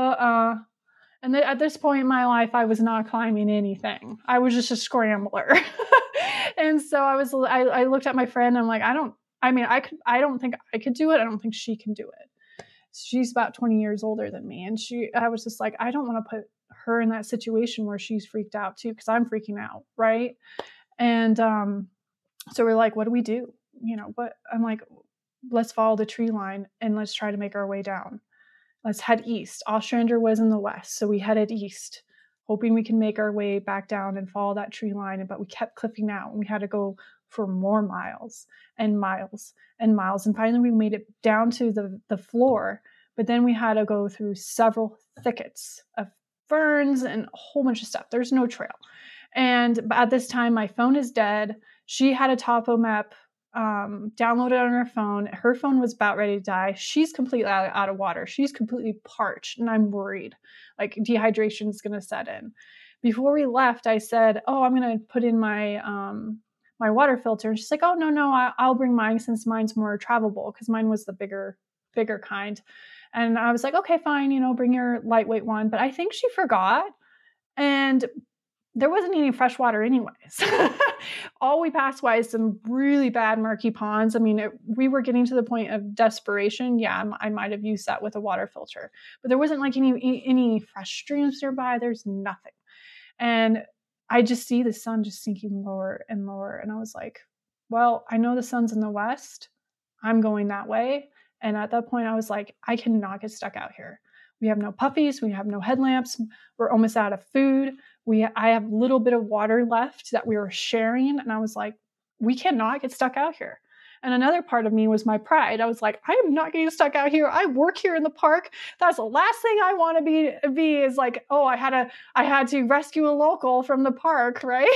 And at this point in my life, I was not climbing anything. I was just a scrambler. And so I looked at my friend, and I'm like, I don't think I could do it. I don't think she can do it. She's about 20 years older than me. And I was just like, I don't want to put her in that situation where she's freaked out too, because I'm freaking out. Right. And so we're like, what do we do? But I'm like, let's follow the tree line, and let's try to make our way down. Let's head east. Ostrander was in the west, so we headed east, hoping we can make our way back down and follow that tree line. But we kept cliffing out, and we had to go for more miles and miles and miles. And finally, we made it down to the floor. But then we had to go through several thickets of ferns and a whole bunch of stuff. There's no trail. And at this time, my phone is dead. She had a topo map downloaded on her phone. Her phone was about ready to die. She's completely out of water. She's completely parched, and I'm worried like dehydration is going to set in. Before we left, I said, oh, I'm going to put in my my water filter. And she's like, oh, no, I'll bring mine since mine's more travelable, because mine was the bigger kind. And I was like, okay, fine, bring your lightweight one. But I think she forgot, and there wasn't any fresh water anyways. All we passed by is some really bad murky ponds. I mean, we were getting to the point of desperation. Yeah, I might have used that with a water filter, but there wasn't like any fresh streams nearby. There's nothing. And I just see the sun just sinking lower and lower. And I was like, well, I know the sun's in the west. I'm going that way. And at that point I was like, I cannot get stuck out here. We have no puppies. We have no headlamps. We're almost out of food. I have a little bit of water left that we were sharing. And I was like, we cannot get stuck out here. And another part of me was my pride. I was like, I am not getting stuck out here. I work here in the park. That's the last thing I want to be is like, oh, I had to rescue a local from the park, right?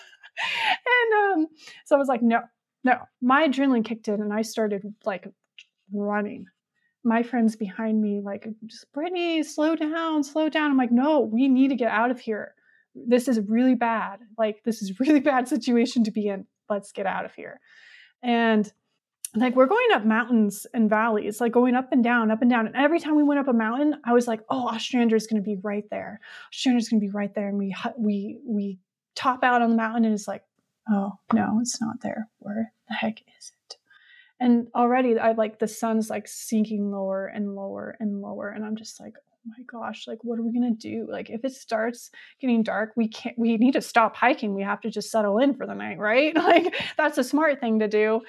And so I was like, no. My adrenaline kicked in, and I started like running. My friends behind me, like, just Brittany, slow down. I'm like, no, we need to get out of here. This is really bad. Like, this is a really bad situation to be in. Let's get out of here. And like, we're going up mountains and valleys, like going up and down. And every time we went up a mountain, I was like, oh, Ostrander is going to be right there. Ostrander's going to be right there. And we top out on the mountain, and it's like, oh, no, it's not there. Where the heck is it? And already the sun's like sinking lower and lower and lower. And I'm just like, oh my gosh, like, what are we going to do? Like, if it starts getting dark, we need to stop hiking. We have to just settle in for the night, right? Like, that's a smart thing to do.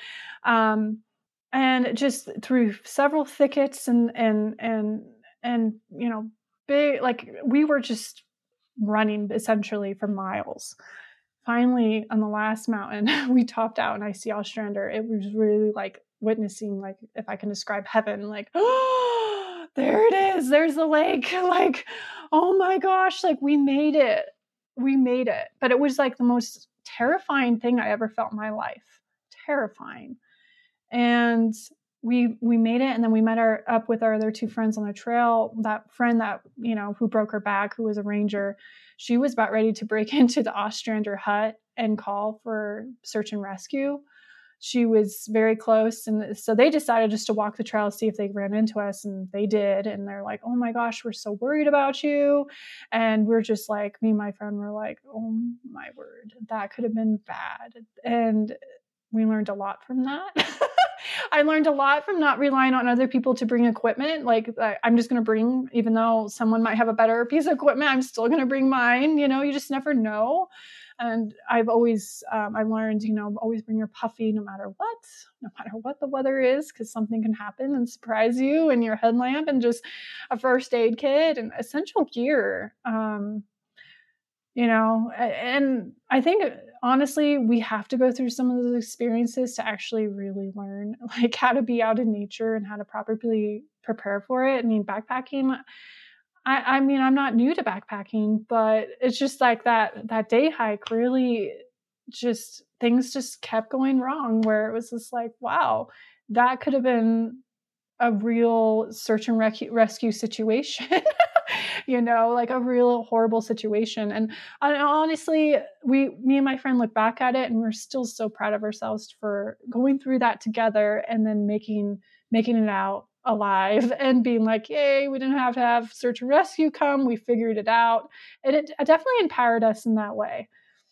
And just through several thickets and big, like, we were just running essentially for miles. Finally, on the last mountain, we topped out, and I see Ostrander. It was really like witnessing, like, if I can describe heaven, like, there it is. There's the lake. Like, oh my gosh, like we made it. We made it. But it was like the most terrifying thing I ever felt in my life. Terrifying. And we made it, and then we met up with our other two friends on the trail. That friend that, you know, who broke her back, who was a ranger, she was about ready to break into the Ostrander hut and call for search and rescue. She was very close, and so they decided just to walk the trail to see if they ran into us, and they did. And they're like, oh my gosh, we're so worried about you. And we're just like, me and my friend were like, oh my word, that could have been bad. And we learned a lot from that. I learned a lot from not relying on other people to bring equipment. Like, I'm just going to bring, even though someone might have a better piece of equipment, I'm still going to bring mine. You know, you just never know. And I've always, I learned, you know, always bring your puffy no matter what the weather is, because something can happen and surprise you, and your headlamp, and just a first aid kit and essential gear. You know, and I think honestly, we have to go through some of those experiences to actually really learn like how to be out in nature and how to properly prepare for it. I mean, backpacking, I mean, I'm not new to backpacking, but it's just like that day hike really just, things just kept going wrong, where it was just like, wow, that could have been a real search and rescue situation. You know, like a real horrible situation. And honestly, me and my friend look back at it, and we're still so proud of ourselves for going through that together, and then making it out alive, and being like, yay, we didn't have to have search and rescue come. We figured it out. And it definitely empowered us in that way.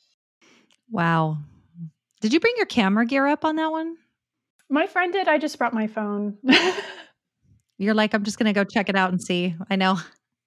Wow. Did you bring your camera gear up on that one? My friend did. I just brought my phone. You're like, I'm just going to go check it out and see. I know.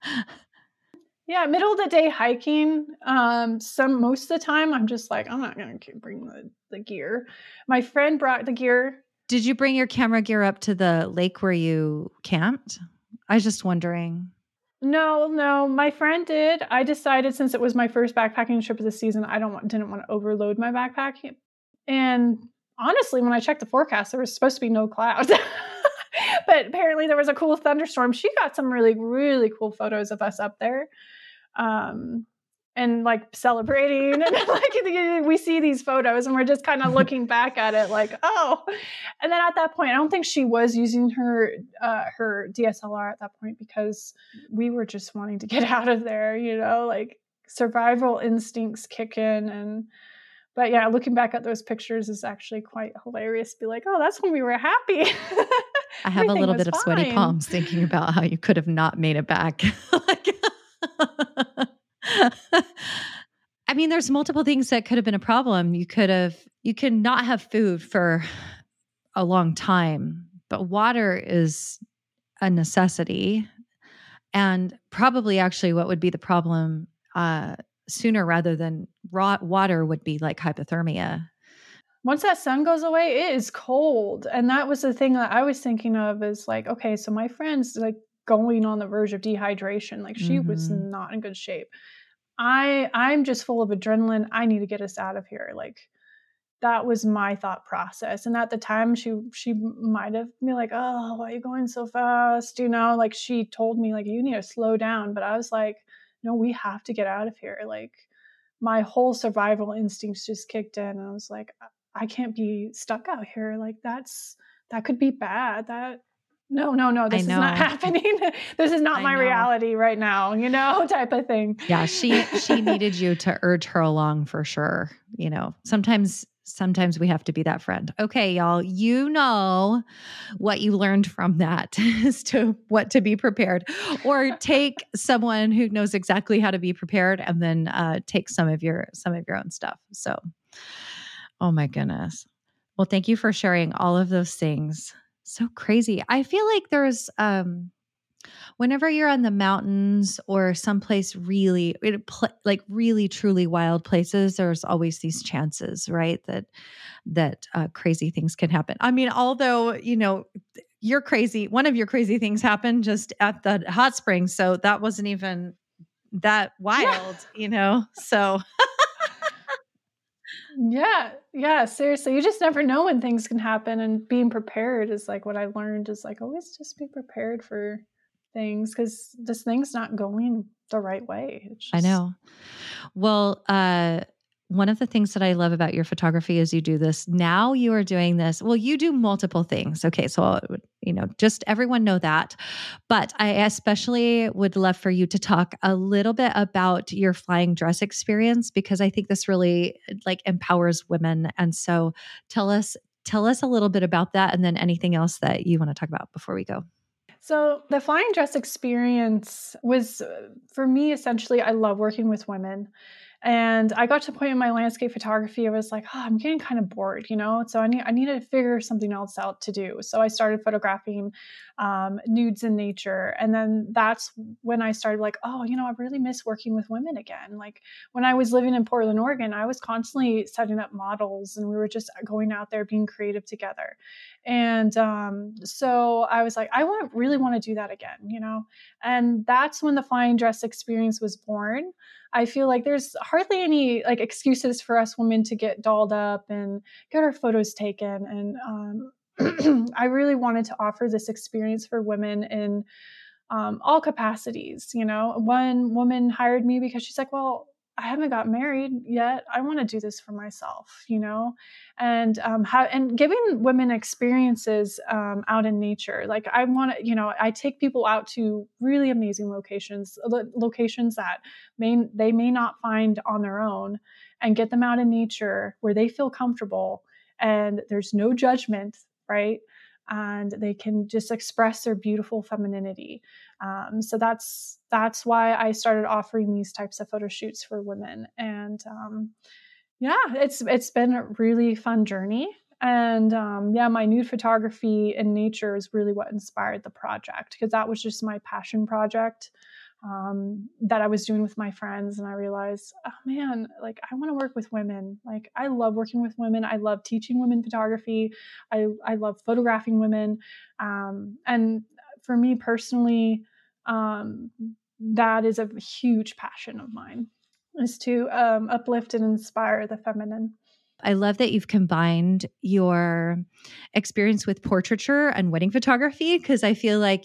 Yeah, middle of the day hiking. Most of the time, I'm just like, I'm not going to bring the gear. My friend brought the gear. Did you bring your camera gear up to the lake where you camped? I was just wondering. No, my friend did. I decided, since it was my first backpacking trip of the season, didn't want to overload my backpack. And honestly, when I checked the forecast, there was supposed to be no clouds. But apparently there was a cool thunderstorm. She got some really, really cool photos of us up there. And like celebrating, and like we see these photos, and we're just kind of looking back at it like, oh. And then at that point, I don't think she was using her DSLR at that point, because we were just wanting to get out of there, you know, like survival instincts kick in. But yeah, looking back at those pictures is actually quite hilarious. Be like, oh, that's when we were happy. I have a little bit of sweaty palms thinking about how you could have not made it back. I mean, there's multiple things that could have been a problem. You could not have food for a long time, but water is a necessity. And probably actually what would be the problem sooner rather than raw water would be like hypothermia. Once that sun goes away, it is cold. And that was the thing that I was thinking of, is like, okay, so my friend's like going on the verge of dehydration. Like, she was not in good shape. I'm just full of adrenaline. I need to get us out of here. Like, that was my thought process. And at the time, she might have been like, oh, why are you going so fast? You know, like, she told me like, you need to slow down. But I was like, no, we have to get out of here. Like, my whole survival instincts just kicked in. And I was like, I can't be stuck out here. Like, that could be bad. No, this is not happening. This is not my reality right now, you know, type of thing. Yeah. She needed you to urge her along for sure. You know, sometimes we have to be that friend. Okay, y'all, you know what you learned from that as to what to be prepared, or take someone who knows exactly how to be prepared, and then take some of your own stuff. So, oh my goodness. Well, thank you for sharing all of those things. So crazy. I feel like there's, whenever you're on the mountains or someplace really, like really truly wild places, there's always these chances, right? That crazy things can happen. I mean, although, you know, one of your crazy things happened just at the hot springs. So that wasn't even that wild, you know? So Yeah, seriously. You just never know when things can happen, and being prepared is like what I learned is like, always just be prepared for things because this thing's not going the right way. It's just, I know. Well, one of the things that I love about your photography is you do this. Now you are doing this. Well, you do multiple things. Okay. So, just everyone know that. But I especially would love for you to talk a little bit about your flying dress experience, because I think this really like empowers women. And so tell us a little bit about that, and then anything else that you want to talk about before we go. So the flying dress experience was, for me, essentially, I love working with women. And I got to a point in my landscape photography, I was like, oh, I'm getting kind of bored, So I needed to figure something else out to do. So I started photographing nudes in nature. And then that's when I started like, oh, I really miss working with women again. Like when I was living in Portland, Oregon, I was constantly setting up models and we were just going out there being creative together. And so I was like, really want to do that again, And that's when the flying dress experience was born. I feel like there's hardly any like excuses for us women to get dolled up and get our photos taken. And I really wanted to offer this experience for women in all capacities. One woman hired me because she's like, well, I haven't got married yet. I want to do this for myself, and and giving women experiences out in nature. Like I want to, I take people out to really amazing locations that they may not find on their own, and get them out in nature where they feel comfortable and there's no judgment, right? And they can just express their beautiful femininity. So that's why I started offering these types of photo shoots for women. And it's been a really fun journey. And my nude photography in nature is really what inspired the project, because that was just my passion project that I was doing with my friends. And I realized, oh man, like I want to work with women. Like I love working with women. I love teaching women photography. I love photographing women. And for me personally, that is a huge passion of mine, is to uplift and inspire the feminine. I love that you've combined your experience with portraiture and wedding photography, because I feel like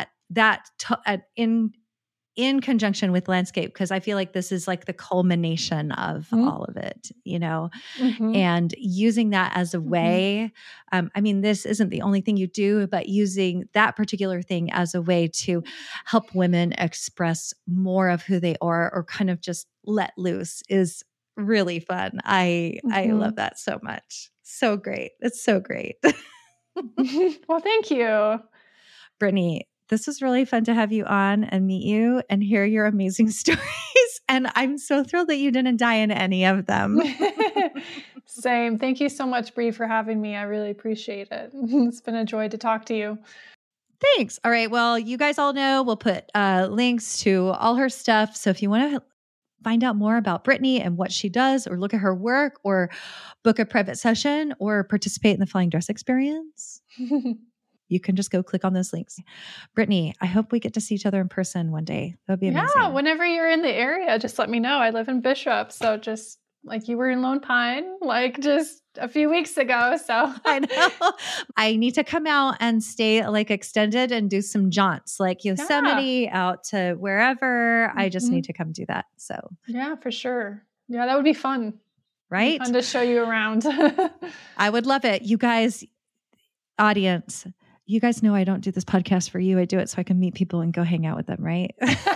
in conjunction with landscape, because I feel like this is like the culmination of all of it, and using that as a way. This isn't the only thing you do, but using that particular thing as a way to help women express more of who they are, or kind of just let loose, is really fun. I love that so much. So great. It's so great. Well, thank you, Brittany. This was really fun to have you on and meet you and hear your amazing stories. And I'm so thrilled that you didn't die in any of them. Same. Thank you so much, Bree, for having me. I really appreciate it. It's been a joy to talk to you. Thanks. All right. Well, you guys all know we'll put links to all her stuff. So if you want to find out more about Brittany and what she does, or look at her work, or book a private session, or participate in the flying dress experience, you can just go click on those links. Brittany, I hope we get to see each other in person one day. That would be amazing. Yeah, whenever you're in the area, just let me know. I live in Bishop, so just like you were in Lone Pine, like just a few weeks ago. So I know. I need to come out and stay like extended and do some jaunts, like Yosemite out to wherever. I just need to come do that. So yeah, for sure. Yeah, that would be fun. Right? Fun to show you around. I would love it. You guys, audience, you guys know I don't do this podcast for you. I do it so I can meet people and go hang out with them, right?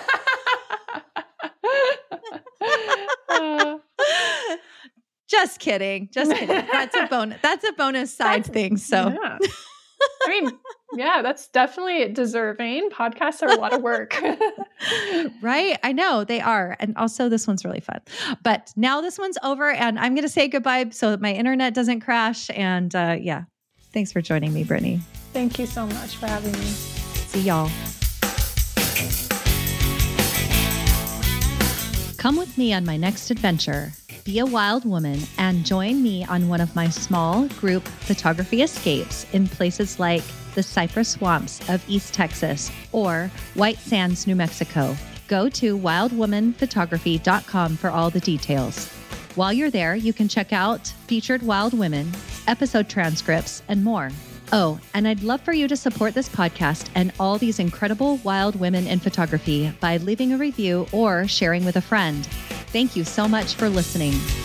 Just kidding. Just kidding. That's a bonus. That's a bonus side thing. So, yeah. That's definitely deserving. Podcasts are a lot of work. Right? I know they are. And also this one's really fun. But now this one's over and I'm going to say goodbye so that my internet doesn't crash. And thanks for joining me, Brittany. Thank you so much for having me. See y'all. Come with me on my next adventure. Be a wild woman and join me on one of my small group photography escapes in places like the cypress swamps of East Texas or White Sands, New Mexico. Go to wildwomanphotography.com for all the details. While you're there, you can check out featured wild women, episode transcripts, and more. Oh, and I'd love for you to support this podcast and all these incredible wild women in photography by leaving a review or sharing with a friend. Thank you so much for listening.